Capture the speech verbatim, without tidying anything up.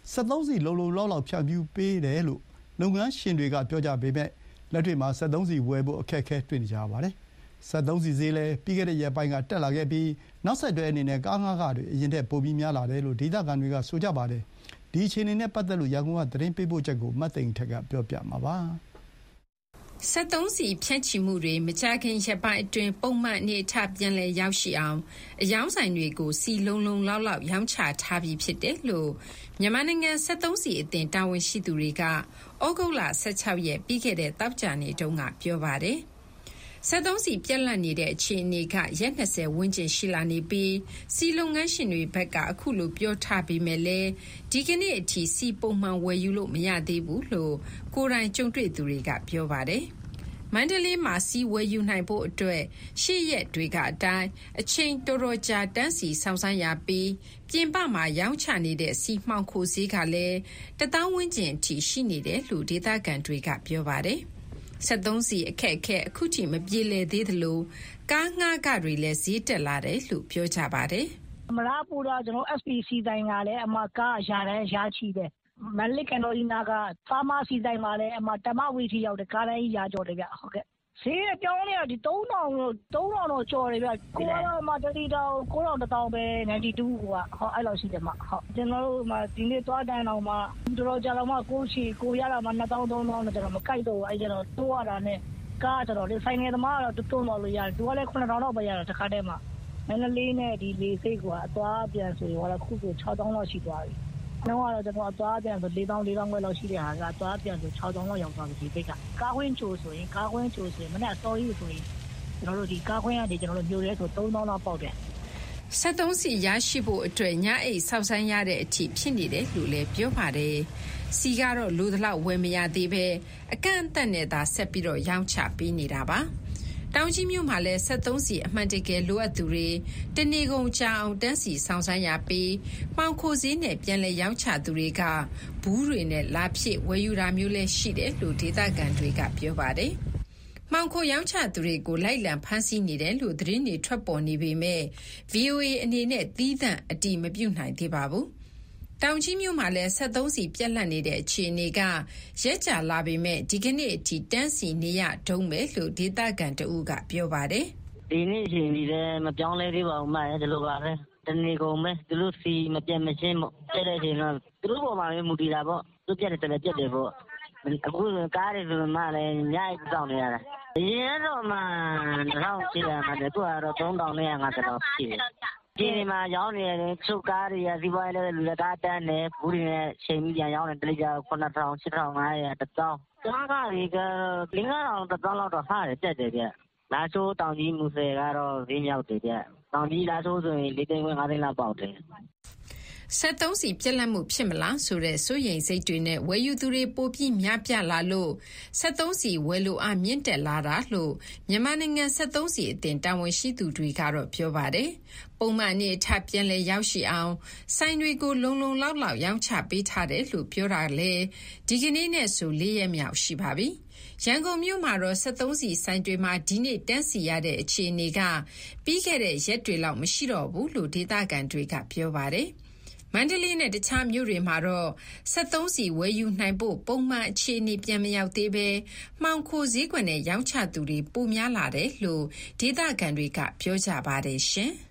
စက်သုံးဆီလုံလုံလောက်လောက်ဖြန့်ဖြူးပေးတယ်လို့လုပ်ငန်းရှင်တွေကပြောကြပေမဲ့လက်တွေ့မှာစက်သုံးဆီဝယ်ဖို့အခက်အခဲတွေ့နေကြပါတယ်။စက်သုံးဆီဈေးလည်းပြီးခဲ့တဲ့ရက်ပိုင်းကတက်လာခဲ့ပြီးနောက်ဆက်တွဲအနေနဲ့ကားငှားခတွေအရင်ထက်ပိုပြီးများလာတယ်လို့ဒေသခံတွေကဆိုကြပါတယ်။ဒီအခြေအနေနဲ့ပတ်သက်လို့ရန်ကုန်ကသတင်းပေးပို့ချက်ကိုမတ်သိန်းထက်ကပြောပြမှာပါ။စက်သုံးဆီဖြန့်ချိမှုတွေမကြာခင်ရက်ပိုင်းအတွင်းပုံမှန်အနေအထားပြန်လည်ရောက်ရှိအောင်အယောင်ဆိုင်တွေကိုစီလုံးလုံးလောက်လောက်ရောင်းချထားပြီးဖြစ်တယ်လို့မြန်မာနိုင်ငံစက်သုံးဆီအသင်းတာဝန်ရှိသူတွေကဩဂုတ်လ၁၆ရက်ပြီးခဲ့တဲ့တောက်ကြနေတုန်းကပြောပါတယ်။စက်သုံးဆီပြက်လက်နေတဲ့အခြေအနေကရက်၂၀ဝန်းကျင်ရှိလာနေပြီးစီလုပ်ငန်းရှင်တွေဘက်ကအခုလိုပြောထားပြီးမဲ့လဲဒီကနေ့အထိစီပုံမှန်ဝယ်ယူလို့မရသေးဘူးလို့ကိုယ်တိုင်ကြုံတွေ့သူတွေကပြောပါတယ်။မန္တလေးမှာစီဝယ်ယူနိုင်ဖို့အတွက်ရှေ့ရက်တွေကအတိုင်းအချိန်တော်တော်ကြာတန်းစီဆောင်ဆိုင်းရပြီးပြင်ပမှာရောင်းချနေတဲ့စီမှောင်ခိုဈေးကလည်းတသောင်းဝန်းကျင်အထိရှိနေတယ်လို့ဒေသခံတွေကပြောပါတယ်။စက်သုံးဆီအခက်အခဲအခုထိမပြေလည်သေးသလိုကားငှားခတွေလည်းဈေးတက်လာတယ်လို့ပြောကြပါတယ်။မလားပူတော့ကျွန်တော် S P C တိုင်းကလည်းအမကားရာတန်းရာချီတယ်မန္တလေးကန်တော်ကြီးနာကဖာမာစီတိုင်းမှာလည်းအမတမဝီထီရောက်တယ်ကားတိုင်းရာကျော်တယ်ဗျဟုတ်ကဲ့ဈေးအပြောင်းလဲဒီသုံးထောင်သုံးထောင်တော့ကျော်တယ်ဗျကိုကတော့မှတတိတောင်ကိုတော့တစ်တောင်ပဲ92ကိုကဟောအဲ့လိုရှိတယ်မဟုတ်ကျွန်တော်တို့မှဒီနေ့သွားတိုင်းတော့မှတော်တော်ကြာတော့မှကိုချီကိုရတာမှနှစ်တောင်သုံးတောင်နဲ့ကျွန်တော်မကိုက်တော့အဲ့ကျတော့တိုးရတာနဲ့ကားတော်တော်လေးဆိုင်ငယ်သမားတော့တွန်းတော်လို့ရတယ်သူကလည်းခုနှစ်ထောင်တော့ပဲရတာတစ်ခါတည်းမှမန္တလေးနဲ့ဒီလေးစိတ်ကအသွားပြန်ဆိုရင်ဟောခုကို၆တောင်လောက်ရှိသွားပြီနောက်တော့ကျွန်တော်အသွားပြန်ဆို၄တောင်၄တောင်ခွဲလောက်ရှိတဲ့ဟာကအသွားပြန်ဆို၆တောင်လောက်ရောက်သွားပြီဒီဘက်ကကားခွင်းချိုဆိုရင်ကားခွင်းချိုဆိုရင်မနေ့စော်ကြီးဆိုရင်ကျွန်တော်တို့ဒီကားခွင်းကနေကျွန်တော်တို့မျိုးရဲဆို၃တောင်လောက်ပေါက်တယ်စက်သုံးဆီရရှိဖို့အတွက်ညအိတ်ဆောက်ဆိုင်ရတဲ့အထိဖြစ်နေတယ်လို့လည်းပြောပါတယ်စီကတော့လူသလောက်ဝယ်မရသေးပဲအကန့်အသတ်နဲ့သာဆက်ပြီးတော့ရောင်းချပေးနေတာပါတောင်ကြီးမြို့မှာလည်းစက်သုံးဆီအမှန်တကယ်လိုအပ်သူတွေတနေကုန်ကြာအောင်တန်းစီဆောင်ဆိုင်ရပြီးမှောင်ခိုဈေးနဲ့ပြန်လည်ရောင်းချသူတွေကဘူးတွေနဲ့လာဖြစ်ဝယ်ယူတာမျိုးလည်းရှိတယ်လို့ဒေသခံတွေကပြောပါတယ်။မှောင်ခိုရောင်းချသူတွေကိုလိုက်လံဖမ်းဆီးနေတယ်လို့သတင်းတွေထွက်ပေါ်နေပေမဲ့ ဗီအိုအေ အနေနဲ့သီးသန့်အတည်မပြုနိုင်သေးပါဘူး။တောင်ကြီးမြို့မှာလည်းစက်သုံးဆီပြက်လက်နေတဲ့အခြေအနေကရက်ကြာလာပေမဲ့ဒီကနေ့အထိတန်းစီနေရတုံးပဲလို့ဒေသခံတဦးကပြောပါတယ်။ဒီနေ့ချိန်ဒီလည်းမပြောင်းလဲသေးပါဘူးမရဲ့ဒီလိုပါပဲတနေကုန်ပဲသူတို့စီမပြတ်မရှင်းပေါ့ပြတဲ့ချိန်တော့သူတို့ပေါ်မှာပဲမူတည်တာပေါ့သူပြတ်တယ်လည်းပြတ်တယ်ပေါ့အခုကားတွေဆိုမှလည်းညအိတ်စောင့်နေရတာအရင်တော့မှတော့ရှိတာမှလည်းသူကတော့သုံးထောင်နဲ့ငါတော့ရှိတယ်ဒီနေ့မှာရောင်းနေတဲ့ချုပ်ကားတွေကစီးပွားရေးလည်းလူလည်းကားတန်းနေဘူးတွေနဲ့ချိန်ပြီးပြန်ရောင်းတယ်တလိကြခုနှစ်ထောင်ရှစ်ထောင်ငါးရာတစ်သောင်းကားကားတွေကလင်းကားတောင်တစ်သောင်းလောက်တော့ဟားတယ်တက်တယ်ပြလာချိုးတောင်ကြီးမူဆယ်ကတော့ဈေးမြောက်တယ်ပြတောင်ကြီးလာချိုးဆိုရင်လေးသိန်းခွဲငါးသိန်းလောက်ပေါက်တယ်စက်သုံးဆီပြက်လက်မှုဖြစ်မလားဆိုတဲ့စိုးရိမ်စိတ်တွေနဲ့ဝယ်ယူသူတွေပိုပြီးများပြားလာလို့စက်သုံးဆီဝယ်လိုအားမြင့်တက်လာတာလို့မြန်မာနိုင်ငံစက်သုံးဆီအသင်းတာဝန်ရှိသူတွေကတော့ပြောပါတယ်။ပုံမှန်အနေအထားပြန်လည်ရောက်ရှိအောင်ဆိုင်တွေကိုလုံလုံလောက်လောက်ရောင်းချပေးထားတယ်လို့ပြောတာလေဒီကနေ့နဲ့ဆို၄ရက်မြောက်ရှိပါပြီ။ရန်ကုန်မြို့မှာတော့စက်သုံးဆီဆိုင်တွေမှာဒီနေ့တန်းစီရတဲ့အခြေအနေကပြီးခဲ့တဲ့ရက်တွေလောက်မရှိတော့ဘူးလို့ဒေသခံတွေကပြောပါတယ်။မန္တလေးနဲ့တခြားမြို့တွေမှာတော့စက်သုံးဆီဝယ်ယူနိုင်ဖို့ပုံမှန်အခြေအနေပြန်မရောက်သေးပဲမှောင်ခိုဈေးကွက်နဲ့ရောင်းချသူတွေပိုများလာတယ်လို့ဒေသခံတွေကပြောကြပါတယ်ရှင်။